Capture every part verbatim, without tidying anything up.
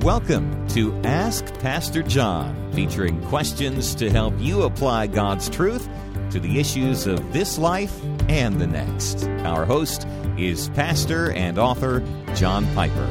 Welcome to Ask Pastor John, featuring questions to help you apply God's truth to the issues of this life and the next. Our host is pastor and author John Piper.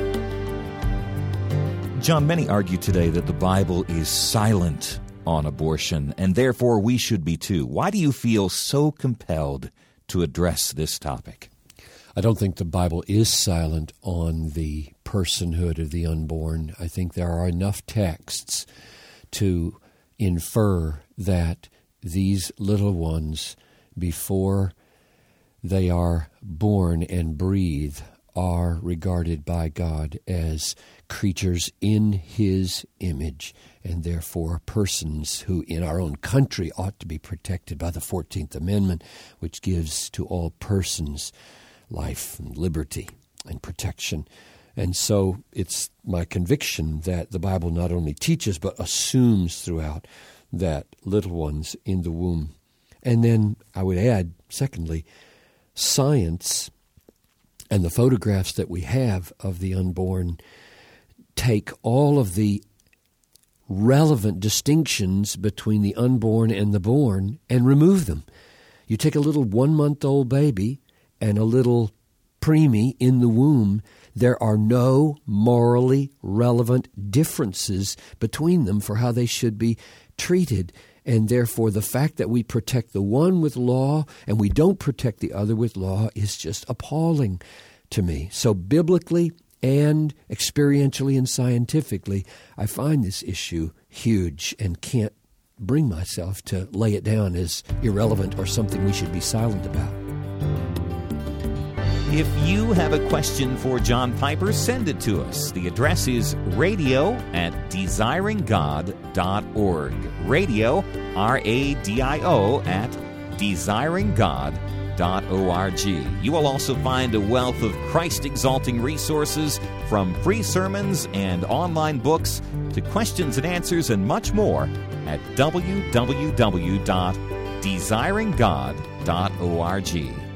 John, many argue today that the Bible is silent on abortion, and therefore we should be too. Why do you feel so compelled to address this topic? I don't think the Bible is silent on the personhood of the unborn. I think there are enough texts to infer that these little ones, before they are born and breathe, are regarded by God as creatures in His image, and therefore persons who in our own country ought to be protected by the fourteenth Amendment, which gives to all persons life and liberty and protection. And so it's my conviction that the Bible not only teaches but assumes throughout that little ones in the womb. And then I would add, secondly, science and the photographs that we have of the unborn take all of the relevant distinctions between the unborn and the born and remove them. You take a little one-month-old baby and a little preemie in the womb, there are no morally relevant differences between them for how they should be treated. And therefore, the fact that we protect the one with law and we don't protect the other with law is just appalling to me. So biblically and experientially and scientifically, I find this issue huge and can't bring myself to lay it down as irrelevant or something we should be silent about. If you have a question for John Piper, send it to us. The address is radio at desiring god dot org. Radio, R A D I O, at desiring god dot org. You will also find a wealth of Christ-exalting resources, from free sermons and online books to questions and answers and much more at w w w dot desiring god dot org.